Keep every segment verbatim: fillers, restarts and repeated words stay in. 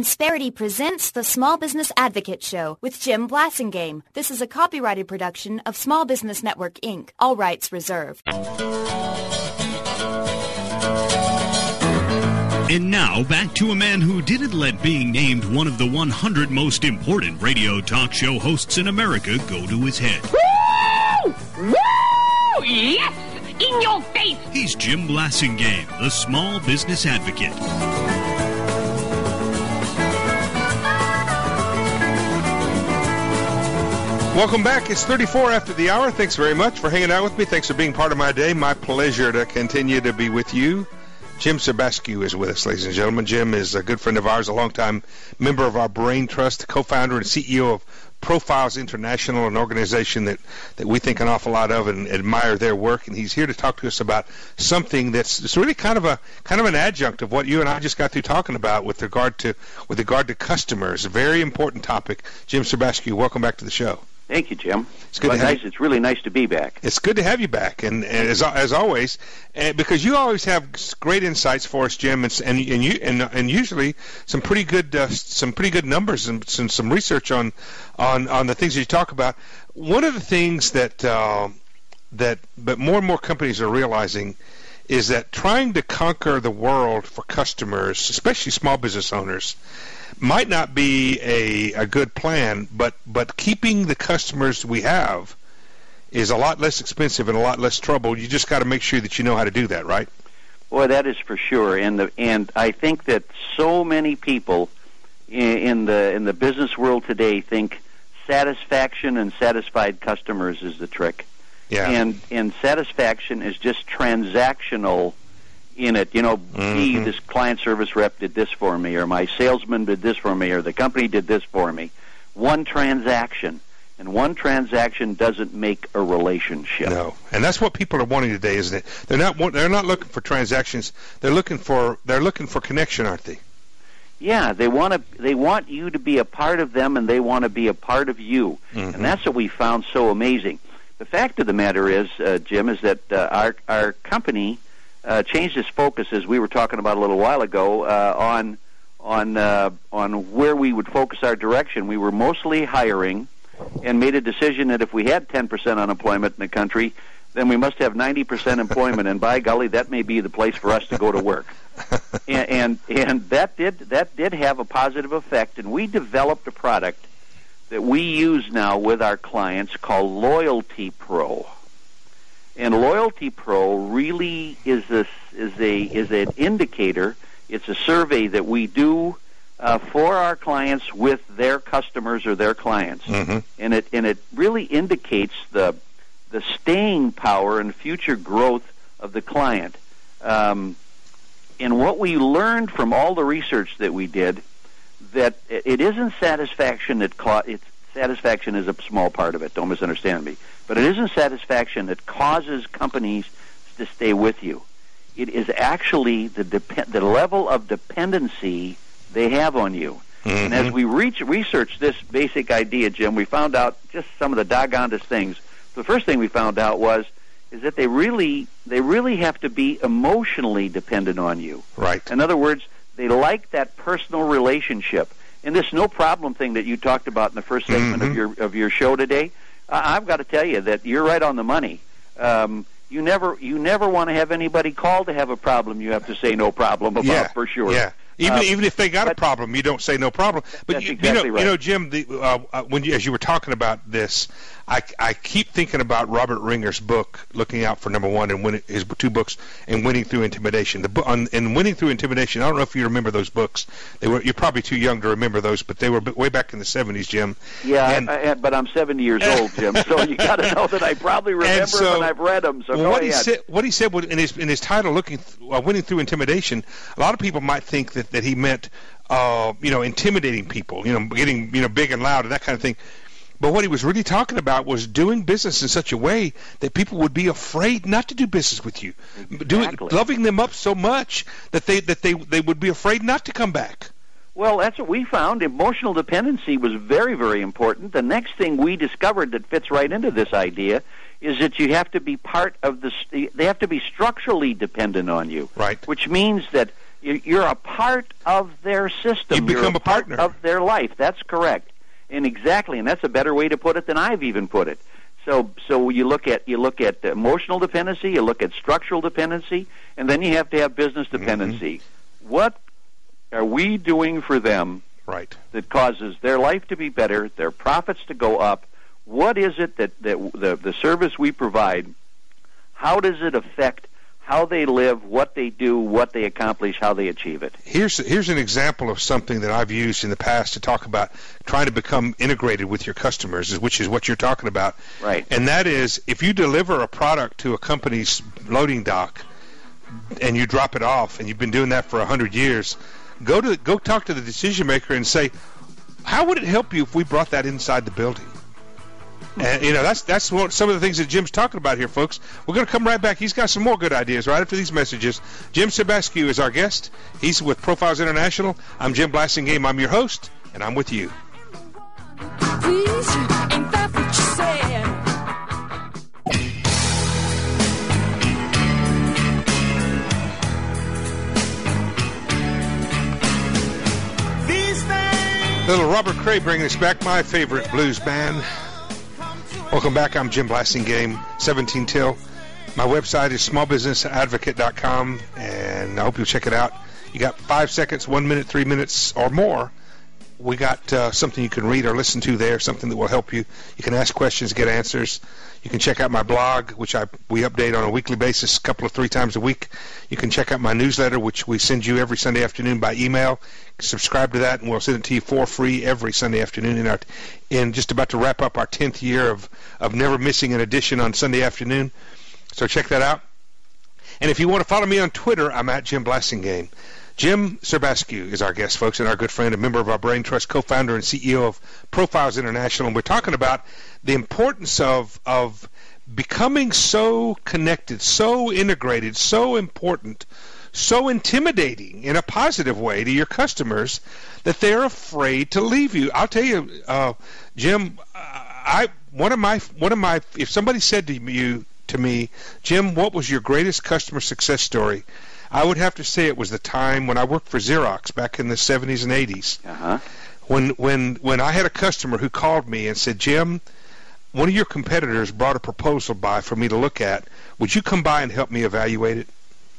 Insperity presents the Small Business Advocate Show with Jim Blasingame. This is a copyrighted production of Small Business Network, Incorporated. All rights reserved. And now, back to a man who didn't let being named one of the one hundred most important radio talk show hosts in America go to his head. Woo! Woo! Yes! In your face! He's Jim Blasingame, the Small Business Advocate. Welcome back. It's thirty-four after the hour. Thanks very much for hanging out with me. Thanks for being part of my day. My pleasure to continue to be with you. Jim Serbascu is with us, ladies and gentlemen. Jim is a good friend of ours, a longtime member of our Brain Trust, co-founder and C E O of Profiles International, an organization that, that we think an awful lot of and admire their work. And he's here to talk to us about something that's it's really kind of a kind of an adjunct of what you and I just got through talking about with regard to with regard to customers. A very important topic. Jim Serbascu, welcome back to the show. Thank you, Jim. It's good well, to have nice. It's really nice to be back. It's good to have you back, and, and as as always, and because you always have great insights for us, Jim, and and and, you, and, and usually some pretty good uh, some pretty good numbers and some, some research on, on on the things that you talk about. One of the things that uh, that but more and more companies are realizing is that trying to conquer the world for customers, especially small business owners, might not be a, a good plan, but, but keeping the customers we have is a lot less expensive and a lot less trouble. You just got to make sure that you know how to do that, right? Boy, that is for sure. And the, and I think that so many people in, in the in the business world today think satisfaction and satisfied customers is the trick. Yeah. And and satisfaction is just transactional in it. You know, mm-hmm. gee, this client service rep did this for me, or my salesman did this for me, or the company did this for me. One transaction. And one transaction doesn't make a relationship. No, and that's what people are wanting today, isn't it? They're not they're not looking for transactions. They're looking for they're looking for connection, aren't they? Yeah, they want to. They want you to be a part of them, and they want to be a part of you. Mm-hmm. And that's what we found so amazing. The fact of the matter is, uh, Jim, is that uh, our our company uh, changed its focus, as we were talking about a little while ago, uh, on on uh, on where we would focus our direction. We were mostly hiring, and made a decision that if we had ten percent unemployment in the country, then we must have ninety percent employment, and by golly, that may be the place for us to go to work. and, and and that did that did have a positive effect, and we developed a product that we use now with our clients called Loyalty Pro. And Loyalty Pro really is a, is a is an indicator. It's a survey that we do Uh, for our clients with their customers or their clients, mm-hmm. and it and it really indicates the the staying power and future growth of the client. Um, and what we learned from all the research that we did, that it isn't satisfaction that ca- it's satisfaction is a small part of it. Don't misunderstand me, but it isn't satisfaction that causes companies to stay with you. It is actually the dep- the level of dependency they have on you. Mm-hmm. And as we reach, researched this basic idea, Jim, we found out just some of the doggonedest things. The first thing we found out was is that they really they really have to be emotionally dependent on you. Right. In other words, they like that personal relationship. And this no problem thing that you talked about in the first segment mm-hmm. of your of your show today, I, I've got to tell you that you're right on the money. Um, you never you never want to have anybody call to have a problem you have to say no problem about, yeah. for sure. Yeah. Even um, even if they got but, a problem, you don't say no problem. But that's you, exactly you know, right. you know, Jim, the, uh, when you, as you were talking about this, I, I keep thinking about Robert Ringer's book, Looking Out for Number One, and winning, his two books, and Winning Through Intimidation. The book on and Winning Through Intimidation. I don't know if you remember those books. They were you're probably too young to remember those, but they were way back in the seventies, Jim. Yeah, and, I, I, but I'm seventy years old, Jim. So you got to know that I probably remember so, them and I've read them. So well, go what ahead. he said, what he said in his in his title, Looking, uh, Winning Through Intimidation. A lot of people might think that, that he meant, uh, you know, intimidating people, you know, getting you know big and loud and that kind of thing. But what he was really talking about was doing business in such a way that people would be afraid not to do business with you, exactly. doing, loving them up so much that they that they they would be afraid not to come back. Well, that's what we found. Emotional dependency was very, very important. The next thing we discovered that fits right into this idea is that you have to be part of the. They have to be structurally dependent on you, right? Which means that You're a part of their system. You become You're a, a partner part of their life. That's correct, and exactly, and that's a better way to put it than I've even put it. So, so you look at you look at emotional dependency, you look at structural dependency, and then you have to have business dependency. Mm-hmm. What are we doing for them? Right. That causes their life to be better, their profits to go up. What is it that, that the the service we provide? How does it affect how they live, what they do, what they accomplish, how they achieve it? Here's here's an example of something that I've used in the past to talk about trying to become integrated with your customers, which is what you're talking about. Right. And that is, if you deliver a product to a company's loading dock and you drop it off, and you've been doing that for a hundred years, go to go talk to the decision maker and say, how would it help you if we brought that inside the building? And, you know, that's that's what, some of the things that Jim's talking about here, folks. We're going to come right back. He's got some more good ideas right after these messages. Jim Serbascu is our guest. He's with Profiles International. I'm Jim Blasingame. I'm your host, and I'm with you. Please, ain't that what you said? Little Robert Cray bringing us back, my favorite blues band. Welcome back. I'm Jim Blasingame, seventeen till. My website is small business advocate dot com, and I hope you'll check it out. You got five seconds, one minute, three minutes, or more. We got uh, something you can read or listen to there, something that will help you. You can ask questions, get answers. You can check out my blog, which I we update on a weekly basis, a couple of three times a week. You can check out my newsletter, which we send you every Sunday afternoon by email. Subscribe to that, and we'll send it to you for free every Sunday afternoon. In our, in just about to wrap up our tenth year of, of never missing an edition on Sunday afternoon. So check that out. And if you want to follow me on Twitter, I'm at Jim Blasingame. Jim Serbascu is our guest, folks, and our good friend, a member of our Brain Trust, co-founder and C E O of Profiles International. And we're talking about the importance of of becoming so connected, so integrated, so important, so intimidating in a positive way to your customers that they're afraid to leave you. I'll tell you, uh, Jim, I one of my one of my if somebody said to you to me, Jim, what was your greatest customer success story? I would have to say it was the time when I worked for Xerox back in the seventies and eighties. Uh-huh. When when when I had a customer who called me and said, Jim, one of your competitors brought a proposal by for me to look at. Would you come by and help me evaluate it?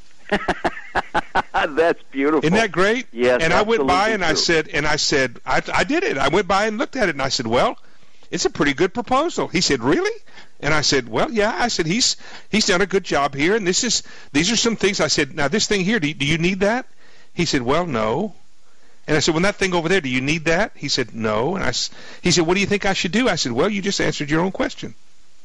That's beautiful. Isn't that great? Yes. And I went by and true. I said, and I said, I, I did it. I went by and looked at it and I said, well, it's a pretty good proposal. He said, really? And I said, well, yeah. I said, he's he's done a good job here, and this is these are some things. I said, now this thing here, do you, do you need that? He said, well, no. And I said, well, that thing over there, do you need that? He said, no. And I he said, what do you think I should do? I said, well, you just answered your own question.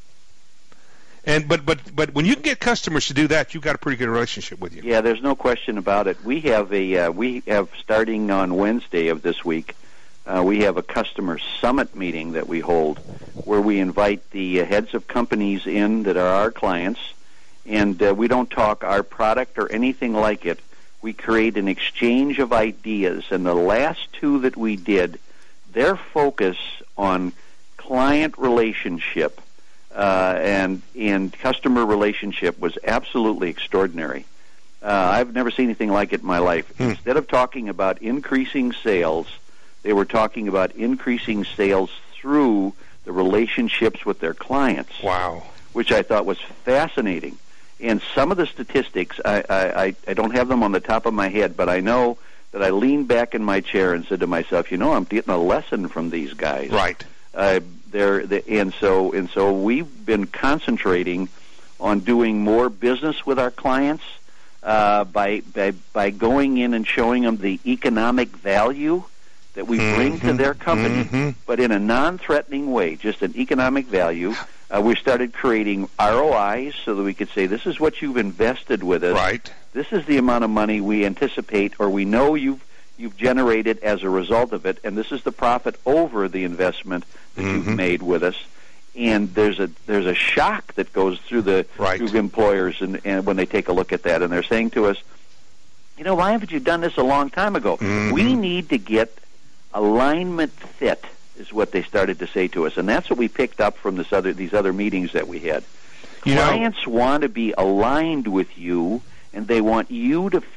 And but but but when you can get customers to do that, you've got a pretty good relationship with you. Yeah, there's no question about it. We have a uh, we have starting on Wednesday of this week. Uh, we have a customer summit meeting that we hold where we invite the uh, heads of companies in that are our clients, and uh, we don't talk our product or anything like it. We create an exchange of ideas, and the last two that we did, their focus on client relationship uh, and, and customer relationship was absolutely extraordinary. Uh, I've never seen anything like it in my life. Hmm. Instead of talking about increasing sales, they were talking about increasing sales through the relationships with their clients. Wow. Which I thought was fascinating. And some of the statistics, I, I, I don't have them on the top of my head, but I know that I leaned back in my chair and said to myself, you know, I'm getting a lesson from these guys. Right. Uh, they're, they, and so and so we've been concentrating on doing more business with our clients uh, by, by by going in and showing them the economic value that we bring mm-hmm. to their company, mm-hmm. but in a non-threatening way, just an economic value. Uh, we started creating R O Is so that we could say, this is what you've invested with us. Right. This is the amount of money we anticipate or we know you've you've generated as a result of it, and this is the profit over the investment that mm-hmm. you've made with us. And there's a there's a shock that goes through the right. through employers and, and when they take a look at that, and they're saying to us, you know, why haven't you done this a long time ago? Mm-hmm. We need to get alignment fit, is what they started to say to us, and that's what we picked up from this other these other meetings that we had. You Clients know, want to be aligned with you, and they want you to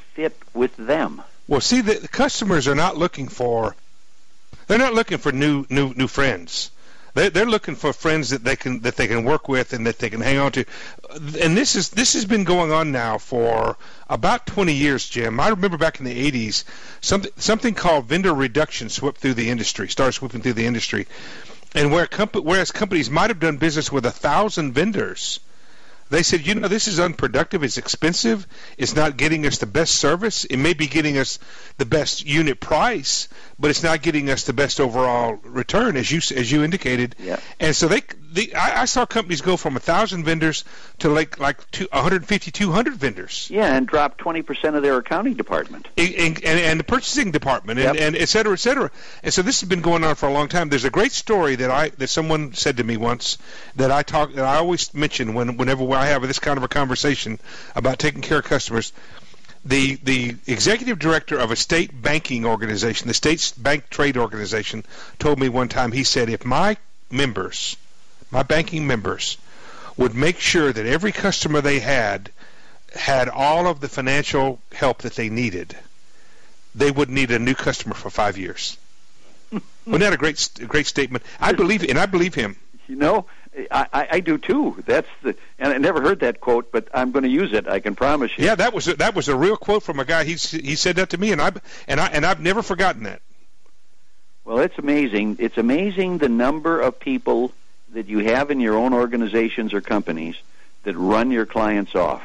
fit with them. Well, see, the, the customers are not looking for they're not looking for new new new friends. They they're looking for friends that they can that they can work with and that they can hang on to. And this is this has been going on now for about twenty years, Jim. I remember back in the eighties, something something called vendor reduction swept through the industry, started sweeping through the industry. And where comp- whereas companies might have done business with a thousand vendors, they said, you know, this is unproductive, it's expensive, it's not getting us the best service, it may be getting us the best unit price, but it's not getting us the best overall return, as you as you indicated. Yeah. And so they, the, I, I saw companies go from a thousand vendors to like like two, one fifty, two hundred vendors. Yeah, and drop twenty percent of their accounting department. And, and, and the purchasing department, and, Yep. and et cetera, et cetera. And so this has been going on for a long time. There's a great story that I that someone said to me once that I talk that I always mention when whenever I have this kind of a conversation about taking care of customers. The the executive director of a state banking organization, the state's bank trade organization, told me one time, he said, if my members, my banking members, would make sure that every customer they had had all of the financial help that they needed, they wouldn't need a new customer for five years. Wasn't that a great a great statement? I believe and I believe him. You know, I, I, I do too. That's the, and I never heard that quote, but I'm going to use it. I can promise you. Yeah, that was a, that was a real quote from a guy. He he said that to me, and I and I and I've never forgotten that. Well, it's amazing. It's amazing the number of people that you have in your own organizations or companies that run your clients off.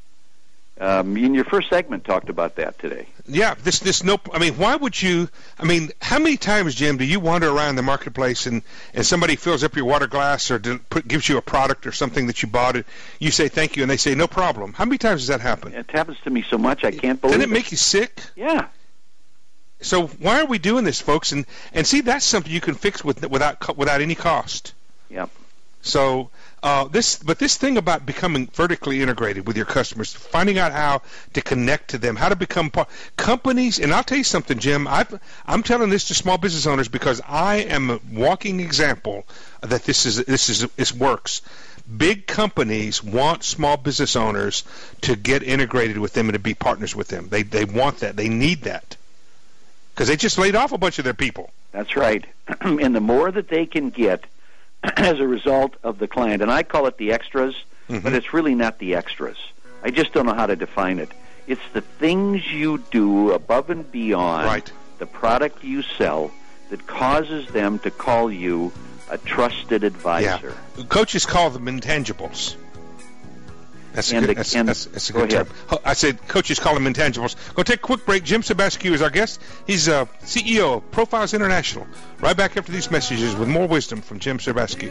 Um, in your first segment, talked about that today. Yeah, this this no. I mean, why would you? I mean, how many times, Jim, do you wander around the marketplace and, and somebody fills up your water glass or do, put, gives you a product or something that you bought it? You say thank you, and they say no problem. How many times does that happen? It happens to me so much I can't believe it. Doesn't it make you sick? Yeah. So why are we doing this, folks? And and see, that's something you can fix with without without any cost. Yep. So uh, this, but this thing about becoming vertically integrated with your customers, finding out how to connect to them, how to become part companies. And I'll tell you something, Jim. I've, I'm telling this to small business owners because I am a walking example that this is this is this works. Big companies want small business owners to get integrated with them and to be partners with them. They they want that. They need that because they just laid off a bunch of their people. That's right. And the more that they can get as a result of the client, and I call it the extras, mm-hmm. but it's really not the extras. I just don't know how to define it. It's the things you do above and beyond right. the product you sell that causes them to call you a trusted advisor. Yeah. Coaches call them intangibles. That's a and good, the, that's, and that's, that's a go good ahead. term. I said coaches call them intangibles. Go take a quick break. Jim Sebascu is our guest. He's uh, C E O of Profiles International. Right back after these messages with more wisdom from Jim Sebascu.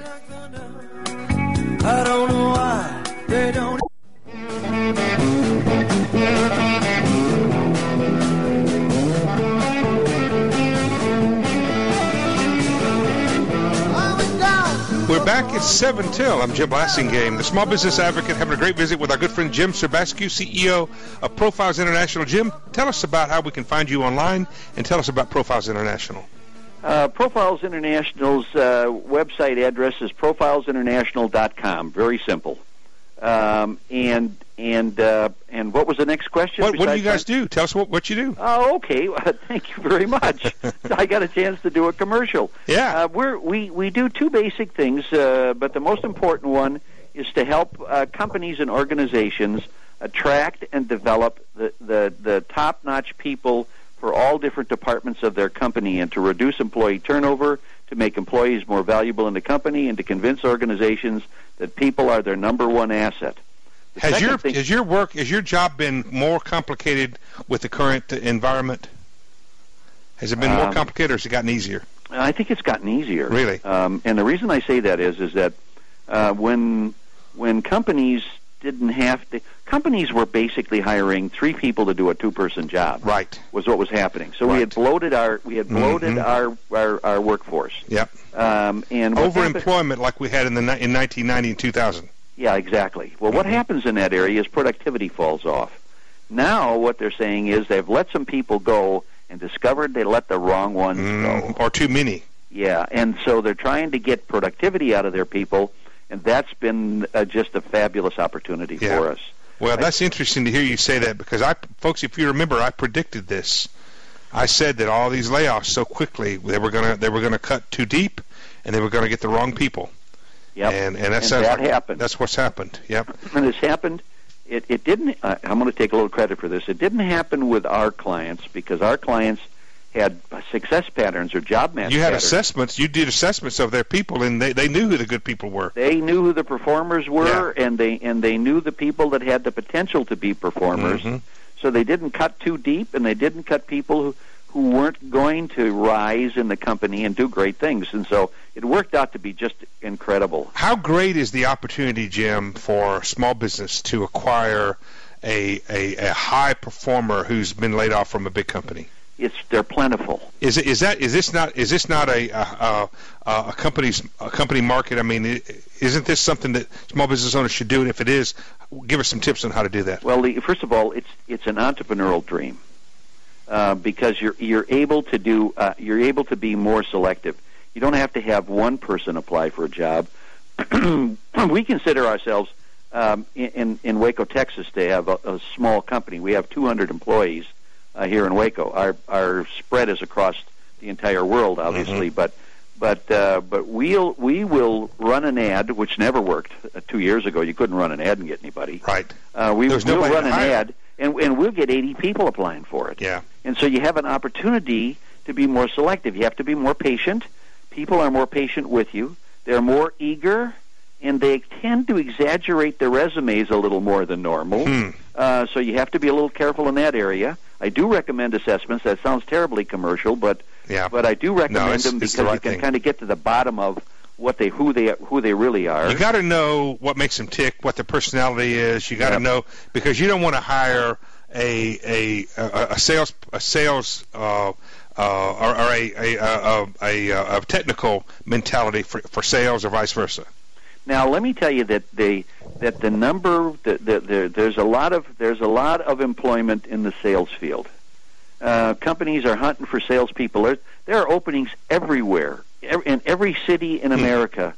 I don't know why they don't. We're back at seven till. I'm Jim Blasingame, the small business advocate, having a great visit with our good friend Jim Sebascu, C E O of Profiles International. Jim, tell us about how we can find you online, and tell us about Profiles International. Uh, Profiles International's uh, website address is profiles international dot com. Very simple. Um, and and uh, and what was the next question? What, what do you guys that? do? Tell us what, what you do. Oh, okay. Well, thank you very much. I got a chance to do a commercial. Yeah. Uh, we're, we we do two basic things, uh, but the most important one is to help uh, companies and organizations attract and develop the, the, the top-notch people for all different departments of their company, and to reduce employee turnover, to make employees more valuable in the company, and to convince organizations that people are their number one asset. The Has your thing, has your work has your job been more complicated with the current environment? Has it been more um, complicated, or has it gotten easier? I think it's gotten easier. Really? Um, and the reason I say that is is that uh, when when companies didn't have to, companies were basically hiring three people to do a two-person job. Right. Was what was happening. So Right. we had bloated our we had bloated Mm-hmm. our, our our workforce. Yep. Um, and what happened- Overemployment like we had in the ni- in nineteen ninety and two thousand. Yeah, exactly. Well, what Mm-hmm. happens in that area is productivity falls off. Now what they're saying is they've let some people go and discovered they let the wrong ones Mm, go. or too many. Yeah, and so they're trying to get productivity out of their people, and that's been uh, just a fabulous opportunity Yeah. for us. Well, that's interesting to hear you say that because, I, folks, if you remember, I predicted this. I said that all these layoffs so quickly, they were gonna they were gonna cut too deep, and they were gonna get the wrong people. Yep. And and, that, and that like, happened. That's what's happened. Yep. And it's happened. It it didn't. Uh, I'm going to take a little credit for this. It didn't happen with our clients because our clients had success patterns or job match You had patterns. assessments. You did assessments of their people, and they, they knew who the good people were. They knew who the performers were, Yeah. and they and they knew the people that had the potential to be performers. Mhm. So they didn't cut too deep, and they didn't cut people who who weren't going to rise in the company and do great things. And so it worked out to be just incredible. How great is the opportunity, Jim, for small business to acquire a, a, a high performer who's been laid off from a big company? It's they're plentiful. Is it, is that is this not is this not a a, a, a company's a company market? I mean, isn't this something that small business owners should do? And if it is, give us some tips on how to do that. Well, the, first of all, it's it's an entrepreneurial dream uh, because you're you're able to do uh, you're able to be more selective. You don't have to have one person apply for a job. We consider ourselves um, in in Waco, Texas, to have a, a small company. We have two hundred employees. Uh, here in Waco, our our spread is across the entire world, obviously, Mm-hmm. but but uh, but we'll we will run an ad, which never worked uh, two years ago. You couldn't run an ad and get anybody. Right. Uh, we There's we'll nobody run to an hire. ad, and and we'll get eighty people applying for it. Yeah. And so you have an opportunity to be more selective. You have to be more patient. People are more patient with you. They're more eager, and they tend to exaggerate their resumes a little more than normal. Hmm. Uh, so you have to be a little careful in that area. I do recommend assessments. That sounds terribly commercial, but Yeah. but I do recommend No, it's- them it's because the right you can thing. kind of get to the bottom of what they who they who they really are. You got to know what makes them tick, what their personality is. You got to Yep. know because you don't want to hire a a a, a sales a sales uh, uh, or, or a a, a, a a a technical mentality for for sales or vice versa. Now, let me tell you that they that the number the, the, the, there's a lot of there's a lot of employment in the sales field. Uh, companies are hunting for salespeople. There, there are openings everywhere, ev- in every city in America,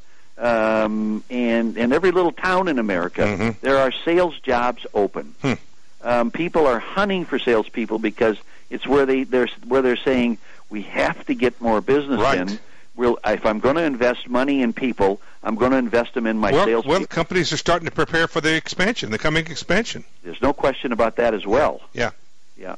um, and and every little town in America. Mhm. There are sales jobs open. Hmm. Um, people are hunting for salespeople because it's where they they're where they're saying we have to get more business Right. in. We'll, if I'm going to invest money in people, I'm going to invest them in my Well, sales well, people. companies are starting to prepare for the expansion, the coming expansion. There's no question about that as well. Yeah. Yeah.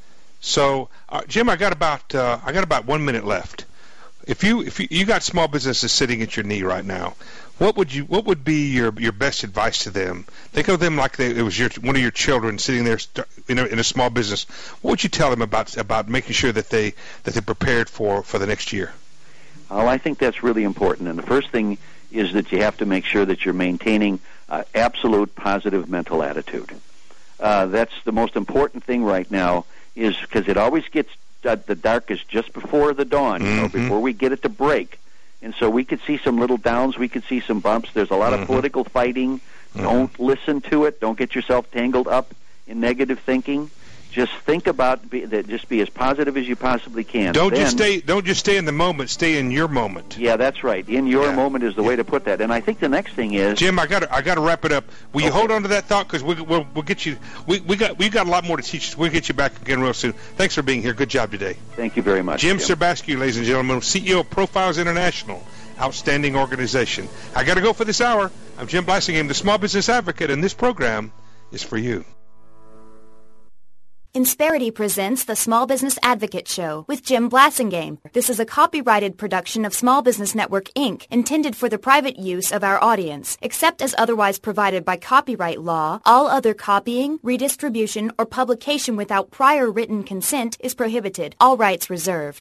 So, uh, Jim, I got about uh, I got about one minute left. If you if you, you got small businesses sitting at your knee right now, what would you what would be your your best advice to them? Think of them like they, it was your one of your children sitting there, st- you know, in a small business. What would you tell them about about making sure that they that they're prepared for for the next year? Well, I think that's really important. And the first thing is that you have to make sure that you're maintaining uh, absolute positive mental attitude. Uh, that's the most important thing right now, is because it always gets uh, the darkest just before the dawn, you know, Mhm. before we get it to break. And so we could see some little downs, we could see some bumps. There's a lot Mhm. of political fighting. Mhm. Don't listen to it. Don't get yourself tangled up in negative thinking. Just think about be, that. Just be as positive as you possibly can. Don't just Then- stay don't just stay in the moment. Stay in your moment. Yeah, that's right. In your Yeah. moment is the way to put that. And I think the next thing is Jim, I got I got to wrap it up. Will you Okay. hold on to that thought because we, we'll we'll get you. We we got we got a lot more to teach. We'll get you back again real soon. Thanks for being here. Good job today. thank you very much, Jim Serbasky, ladies and gentlemen, C E O of Profiles International, outstanding organization. I got to go for this hour. I'm Jim Blasingame, the Small Business Advocate, and this program is for you. Insperity presents the Small Business Advocate Show with Jim Blasingame. This is a copyrighted production of Small Business Network, Incorporated, intended for the private use of our audience. Except as otherwise provided by copyright law, all other copying, redistribution, or publication without prior written consent is prohibited. All rights reserved.